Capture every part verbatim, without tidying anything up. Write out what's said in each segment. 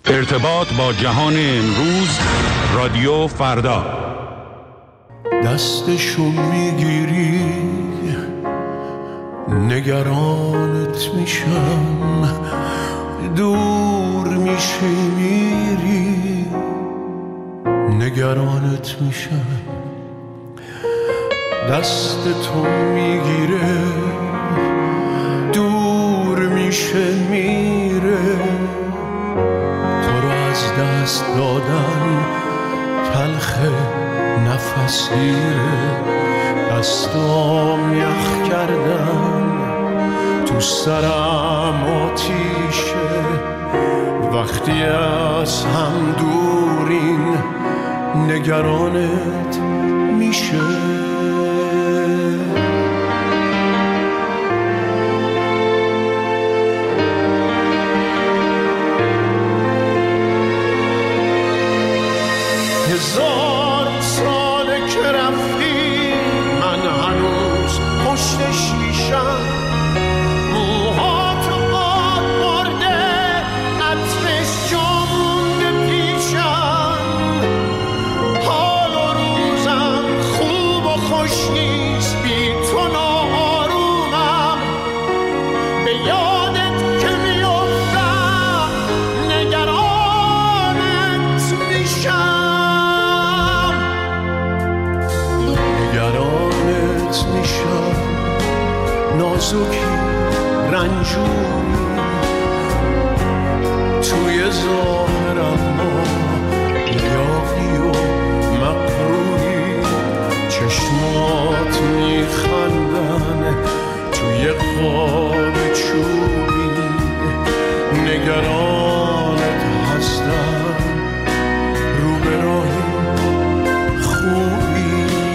ارتباط با جهان امروز، رادیو فردا. دستشو میگیری نگرانت میشم، دور میشی میری نگرانت میشم. دست تو میگیره دور میشه میره، تو رو از دست دادن تلخه نفس گیره. دستام یخ کردن تو سرم آتیشه، وقتی از هم دورین نگرانت میشه. هزار ساله که رفتی من هنوز پشت شیشم، موهاتو باد برده عطرش جا مونده پیشم. حال و روزم خوب و خوش نیست بی تو ناآرومم، به یادت که میافتم نگرانت میشم. نگرانت میشم نازکی رنجوری، توی ظاهرم ما یاقی و مقروری. چشمات میخندن توی قاب چوبی، نگرانت هستم رو به راهی خوبی.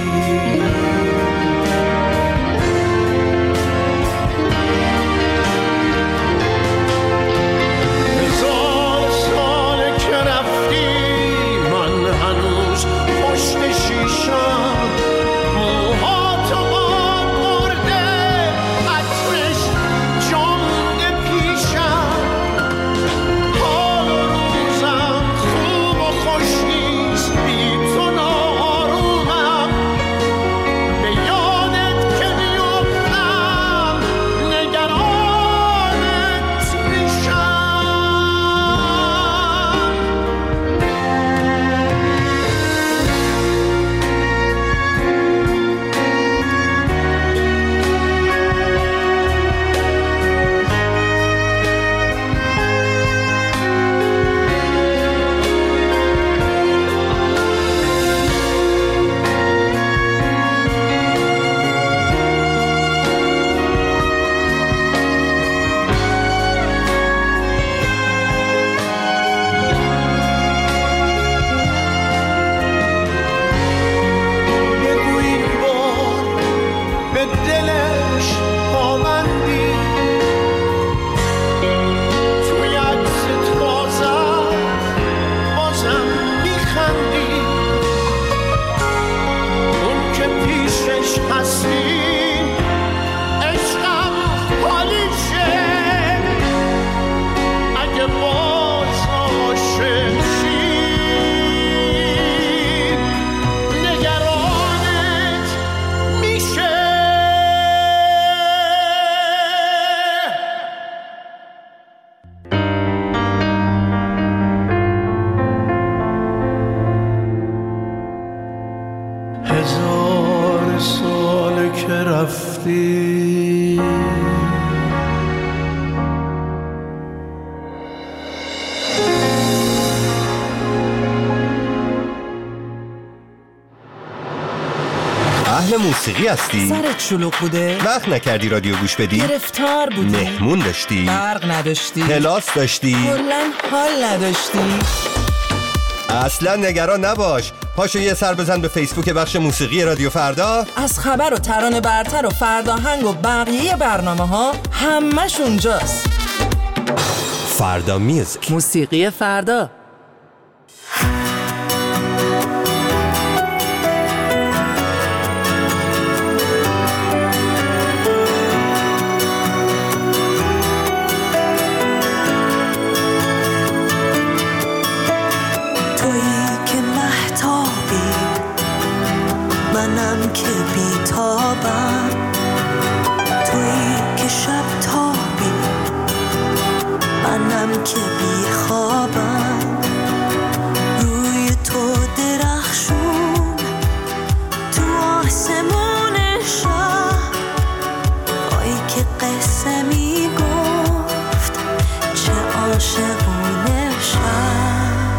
هزار سال که رفتی اهل موسیقی هستی؟ سرت شلوغ بوده؟ وقت نکردی رادیو گوش بدی؟ گرفتار بودی؟ مهمون داشتی؟ برق نداشتی؟ کلاس داشتی؟ کلاً حال نداشتی؟ اصلا نگران نباش، پاشو یه سر بزن به فیسبوک بخش موسیقی رادیو فردا. از خبر و ترانه برتر و فرداهنگ و بقیه برنامه ها همش اونجاست. فردا میوزیک، موسیقی فردا. منم که بیتابم، تویی که شب تابی، منم که بیخوابم. روی تو درخشون تو آسمون شب، وای که قصه میگفت چه عاشقونه شب.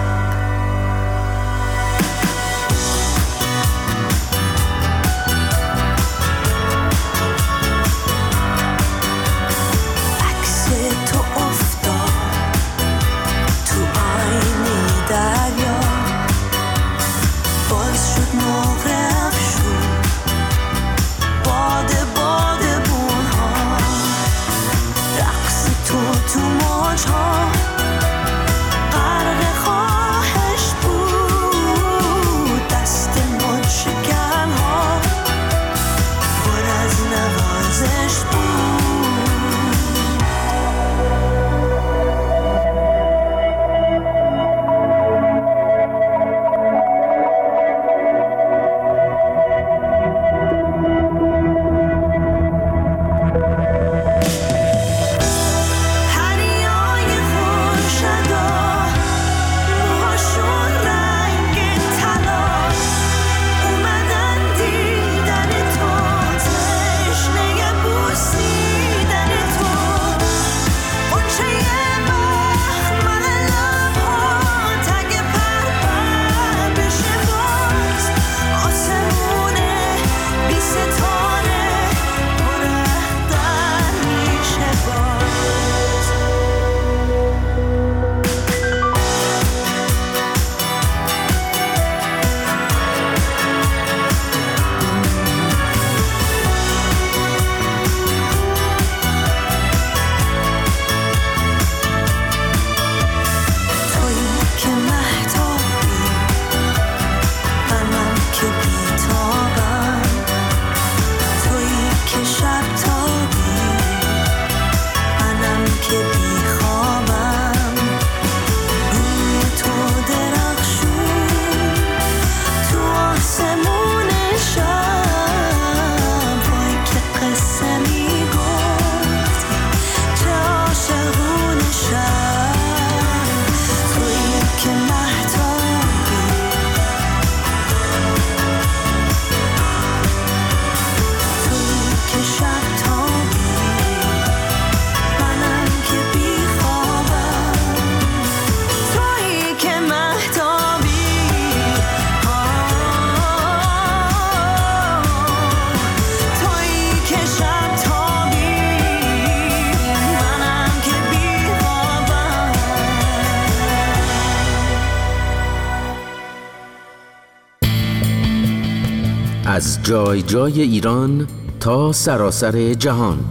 از جای جای ایران تا سراسر جهان،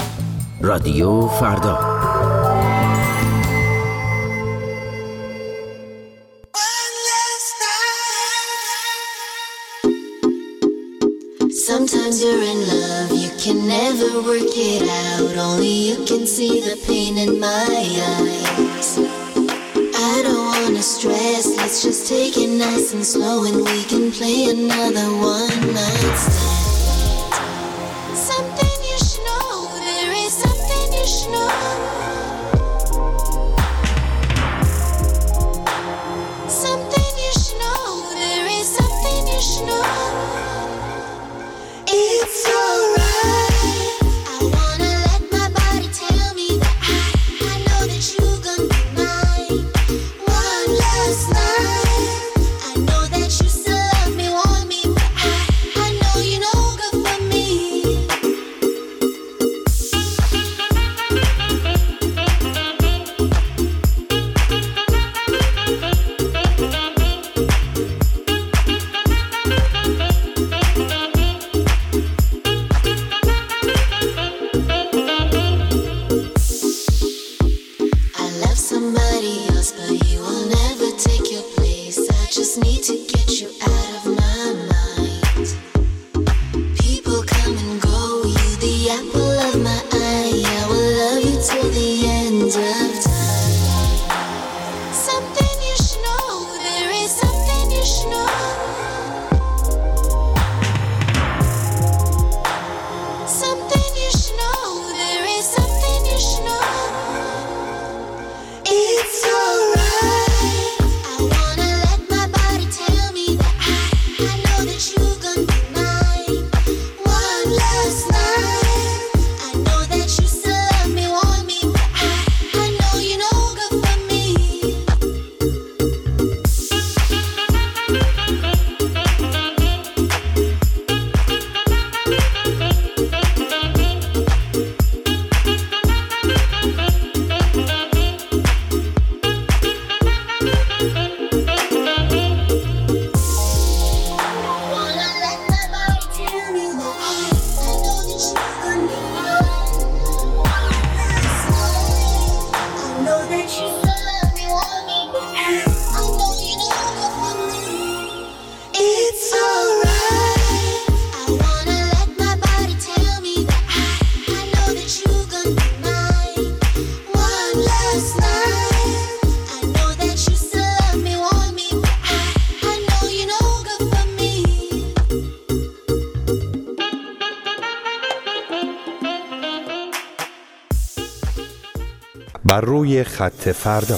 رادیو فردا. Sometimes you're in love, you can never work it out. Only you can see the pain in my eyes. I don't wanna stress, let's just take it nice and slow, and we can play another one night stand. Something you should know, there is something you should know. Something you should know, there is something you should know. It's alright, I wanna let my body tell me that I, I know that you're gonna be mine. One last night, I know that you still love me, want me, but I, I know you're no good for me. I love somebody else, but you will never take your place. I just need to get you out of my mind. People come and go, you the apple of my eye. I will love you till the end of time. Something you should know, there is something you should know. بر روی خط فردا.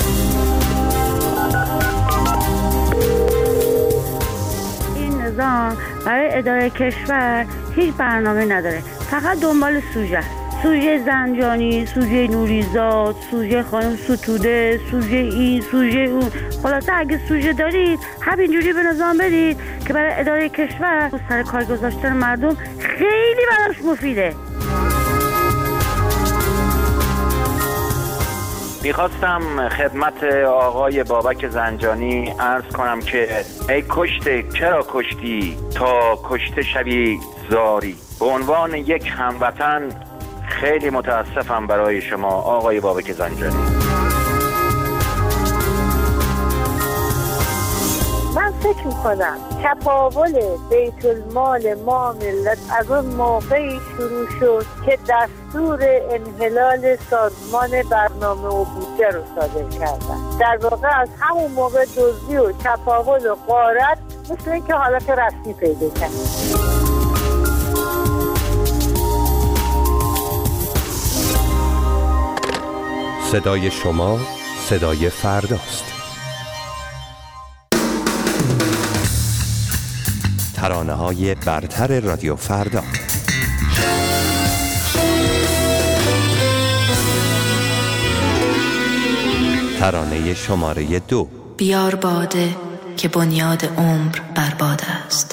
این نظام برای اداره کشور هیچ برنامه نداره، فقط دنبال سوژه است. سوژه زنجانی، سوژه نوریزاد، سوژه خانم ستوده، سوژه این، سوژه اون. خلاصه اگه سوژه دارید همینجوری به نظام بدید که برای اداره کشور سر کار گذاشتن مردم خیلی براش مفیده. میخواستم خدمت آقای بابک زنجانی عرض کنم که ای کشته چرا کشتی تا کشته شوی زاری. به عنوان یک هموطن خیلی متاسفم برای شما آقای بابک زنجانی. من فکر میکنم تپاول بیت المال ما ملت از اون موقعی شروع شد که دستور انحلال سازمان برنامه و بودجه رو صادر کردن. در واقع از همون موقع دزدی و تپاول و غارت مثل اینکه حالت رسمی پیدا کرد. صدای شما صدای فرداست. ترانه‌های برتر رادیو فردا. ترانه شماره دو. بیار باده که بنیاد عمر برباد است.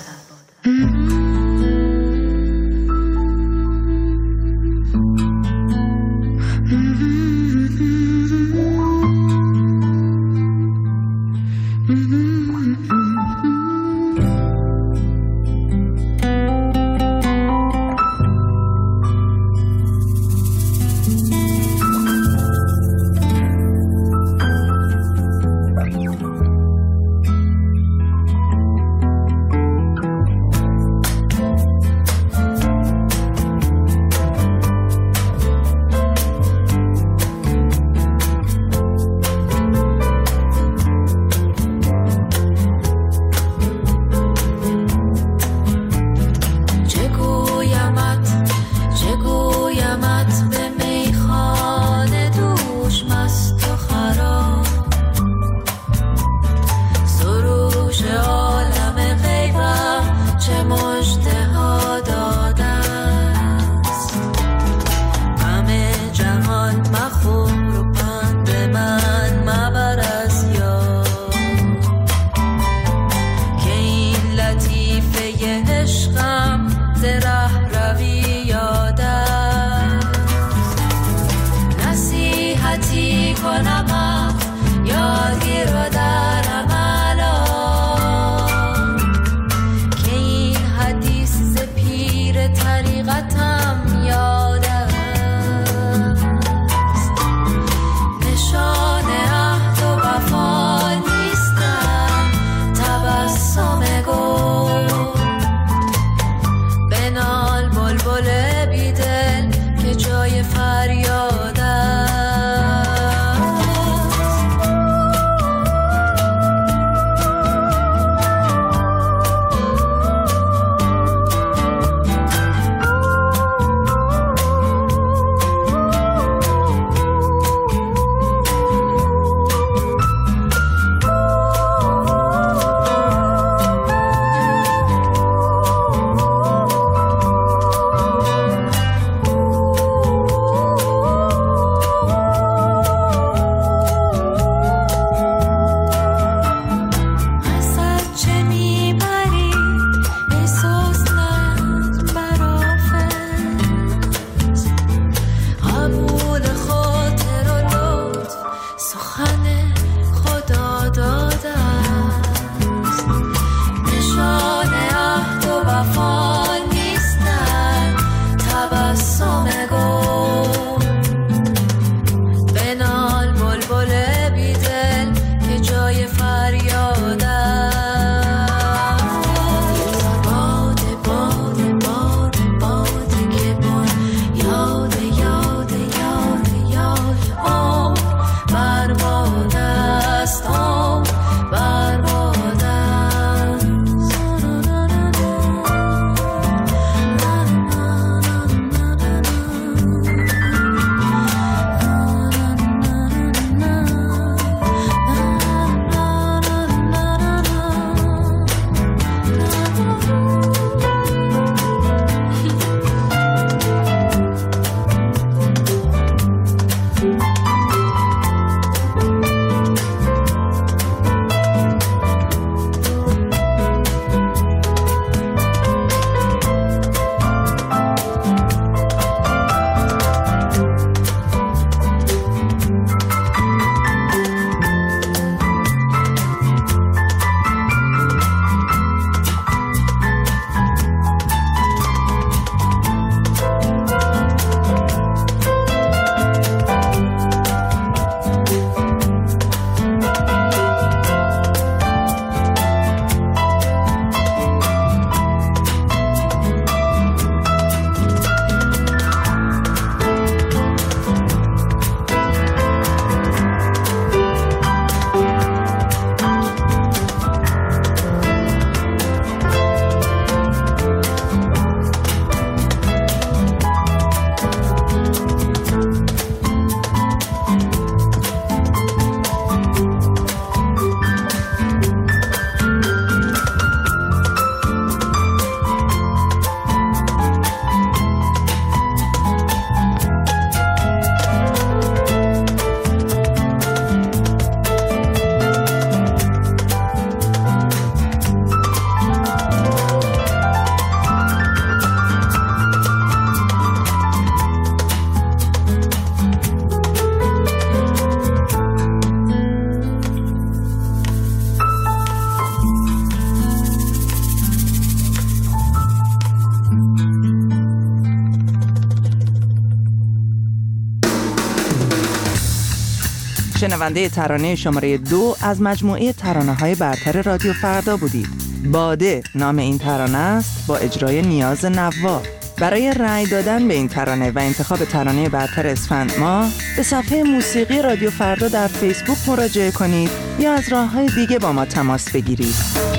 شنونده ترانه شماره دو از مجموعه ترانه‌های برتر رادیو فردا بودید. باده نام این ترانه است با اجرای نیاز نوا. برای رأی دادن به این ترانه و انتخاب ترانه برتر اسفند ماه به صفحه موسیقی رادیو فردا در فیسبوک مراجعه کنید یا از راه‌های دیگه با ما تماس بگیرید.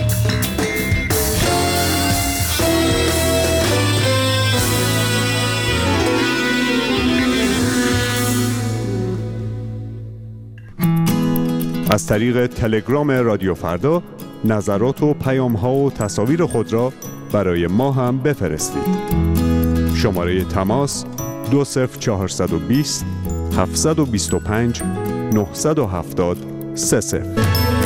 از طریق تلگرام رادیو فردا نظرات و پیام‌ها و تصاویر خود را برای ما هم بفرستید. شماره تماس دو صفر چهارصد و بیست هفتصد و بیست و پنج نهصد و هفتاد سه صفر.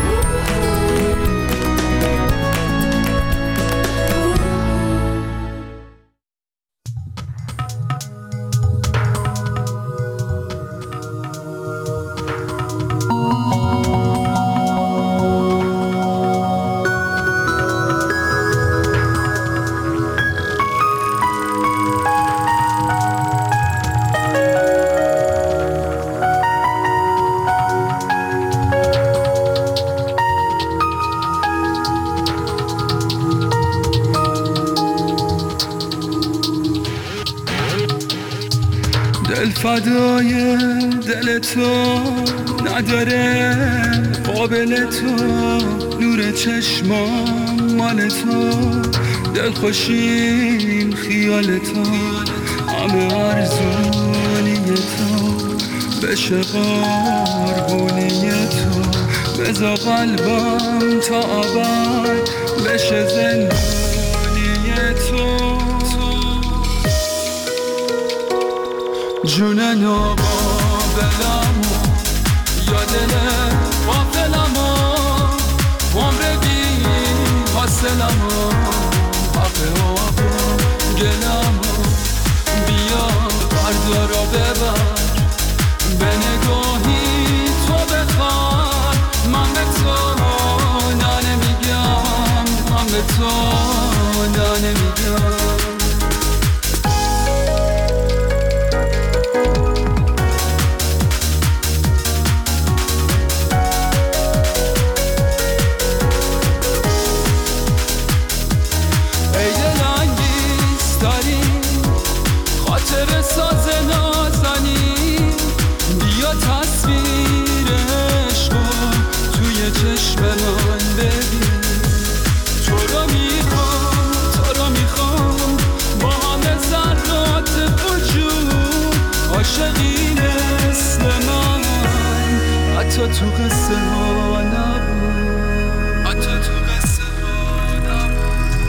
دل فدای دل تو نداره قابل تو، نور چشمام مال تو، دل خوشیم خیال تو، همه ارزونی تو، بشه قربونی تو، بذار قلبم تا ابد بشه زندونی تو. جون ناقابلمو یا دل غافلمو، عمر بی حاصلمو، حق آقا گلمو، بیا بردارا ببر، به نگاهی تو بخوار، من به تو نه نمیگم، من به تو نه نمیگم. ساز نازنی بیا تصویر عشقو توی چشم من ببین، تو رو میخوام تو رو میخوام با همه ذرات وجود، عاشقی مثل من حتی تو قصه ها نبود، حتی تو قصه ها نبود.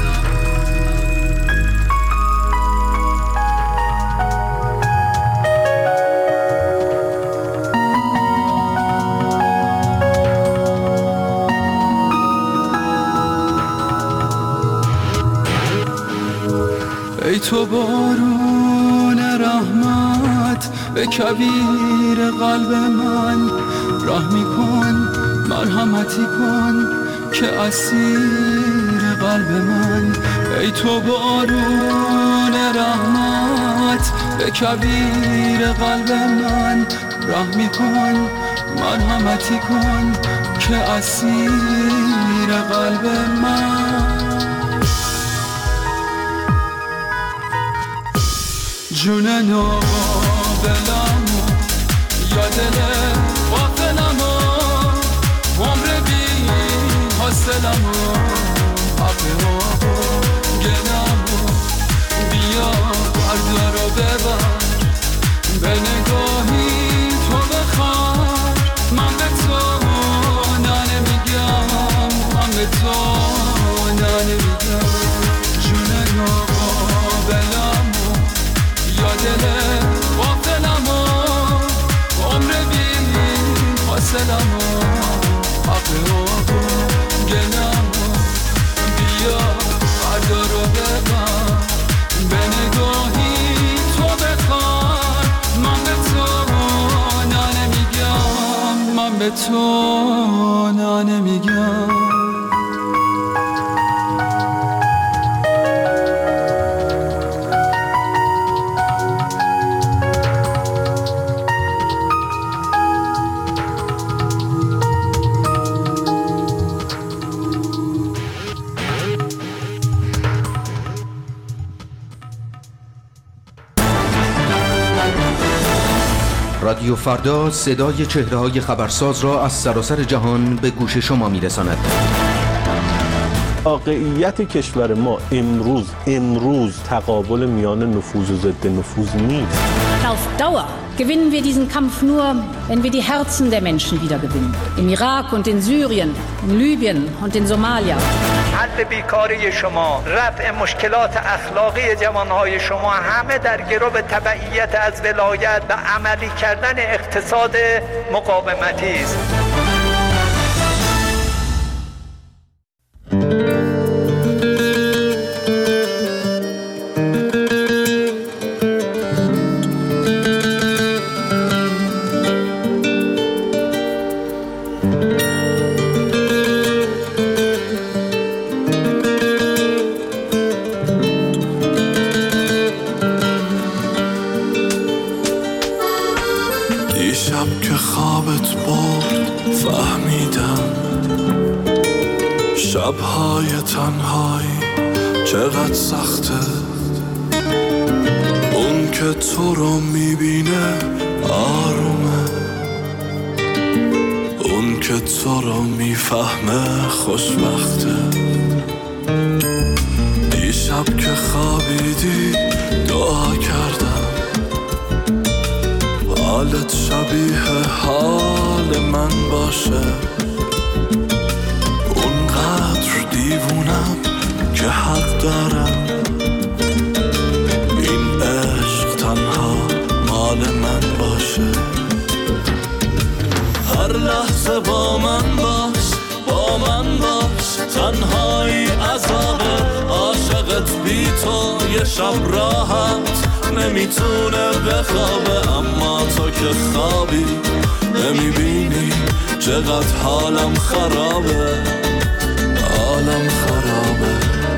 ای تو بارون رحمت به کویر قلب من، رحمی کن مرحمتی کن که اسیر قلب من. ای تو بارون رحمت به کویر قلب من، رحمی کن مرحمتی کن که اسیر قلب من. جون ناقابلمو یا دل غافلمو، عمر بی حاصلمو، حق آقا گلمو، بیا بردارا ببر، به نگاهی تو بخوار، من به تو نه نمیگم، من به تو نه نمیگم. جون ناقابلمو یا دل غافلمو، عمر بی حاصلمو، حق آقا گلمو، بیا بردارا ببر، به نگاهی تو بخوار، من به تو نه نمیگم، من به تو نه نمیگم. رادیو فردا صدای چهره‌های خبرساز را از سراسر جهان به گوش شما می‌رساند. واقعیت کشور ما امروز امروز تقابل میان نفوذ و ضد نفوذ نیست. Auf Dauer gewinnen wir diesen Kampf nur, wenn wir die Herzen der Menschen wiedergewinnen. Im Irak und in Syrien, in Libyen und in Somalia. حل بیکاری شما، رفع مشکلات اخلاقی جوانهای شما همه در گرو تبعیت از ولایت و عملی کردن اقتصاد مقاومتی است. دیشب که خوابت برد فهمیدم شبهای تنهایی چقدر سخته. اون که تو رو میبینه آرومه، اون که تو رو میفهمه خوشبخته. دیشب که خوابیدی دعا کردم حالت شبیه حال من باشه. اونقدر دیوونم که حق دارم این عشق تنها مال من باشه. هر لحظه با من باش، با من باش، تنهایی عذابه. عاشقت بی تو یه شب راحت نمیتونه بخوابه، اما تو که خوابی نمیبینی چقدر حالم خرابه، حالم خرابه.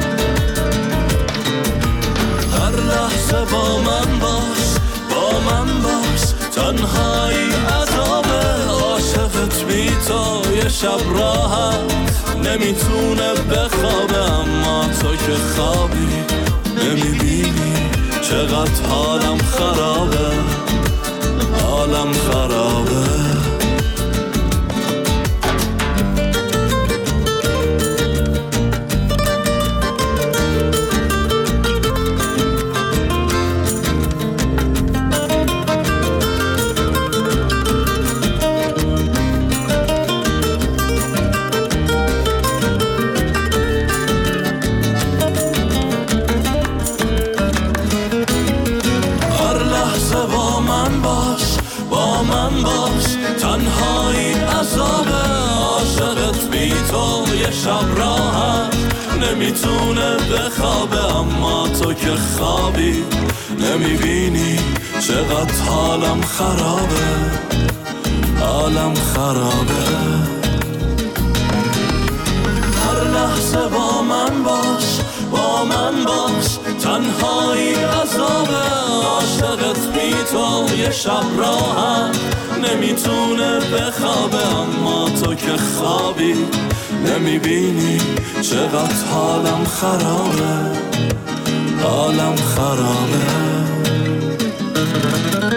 هر لحظه با من باش، با من باش، تنهایی عذابه. عاشقت بی تو یه شب راحت نمیتونه بخوابه، اما تو که خوابی نمیبینی چقدر حالم خرابه، حالم خرابه. شب راحت نمیتونه بخوابه، اما تو که خوابی نمیبینی چقدر حالم خرابه، حالم خرابه. هر لحظه با من باش، با من باش، تنهایی عذابه. عاشقت بی تو یه شب راحت نمیتونه بخوابه، اما تو که خوابی نمیبینی چقدر حالم خرابه، حالم خرابه.